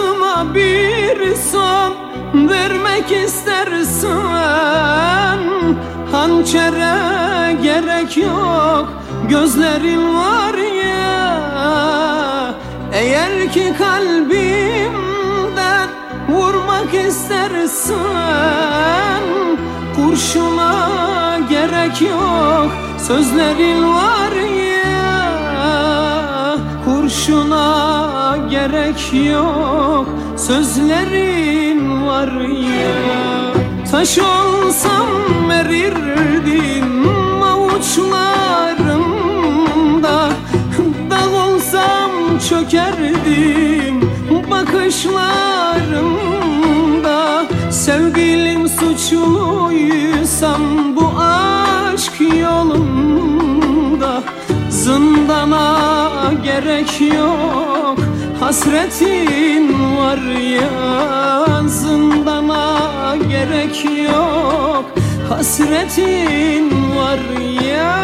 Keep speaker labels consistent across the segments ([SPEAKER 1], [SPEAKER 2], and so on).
[SPEAKER 1] Hayatıma bir son vermek istersen hançere gerek yok, gözlerin var ya. Eğer ki kalbimden vurmak istersen kurşuna gerek yok, sözlerin var ya. Kurşuna gerek yok, sözlerin var ya. Taş olsam erirdim avuçlarımda, dağ olsam çökerdim bakışlarımda. Sevgilim suçluysam bu aşk yolunda, zindana gerek yok, hasretin var ya. Zindana gerek yok, hasretin var ya.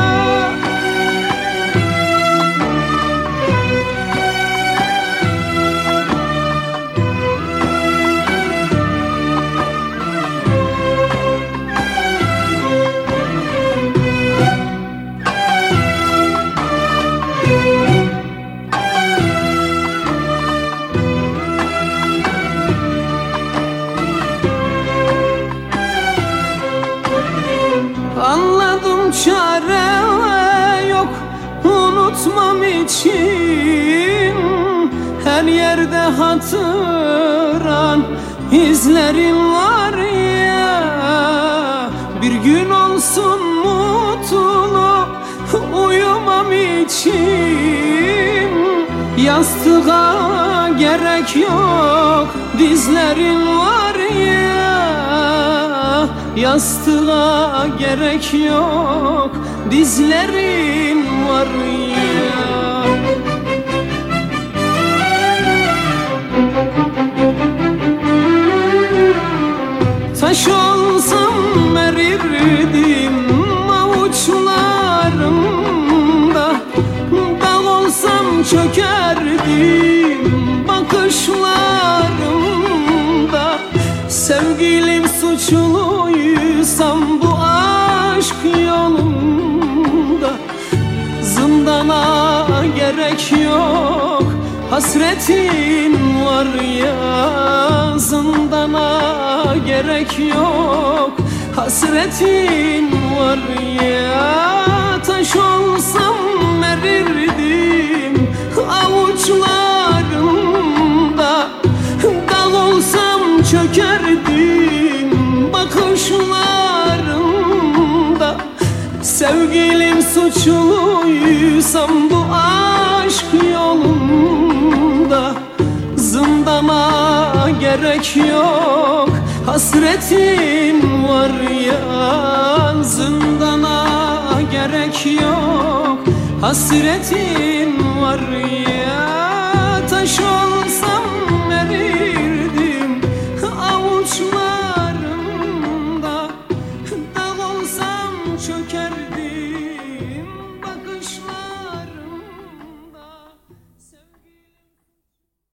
[SPEAKER 1] Anladım çare yok unutmam için, her yerde hatıran izlerin var ya. Bir gün olsun mutlu uyumam için, yastığa gerek yok, dizlerin var ya. Yastığa gerek yok, dizlerin var ya. Taş olsam erirdim avuçlarımda, dağ olsam çökerdim bakışlarımda. Sevgilim suçluysam bu aşk yolunda, zindana gerek yok, hasretin var ya. Zindana gerek yok, hasretin var ya. Taş olsam erirdim avuçlarımda, dağ olsam çökerdim bakışlarımda. Sevgilim suçluysam bu aşk yolunda, zindana gerek yok, hasretin var ya. Zindana gerek yok, hasretin var ya. Taş olsam erirdim avuçlarımda, dağ olsam çökerdim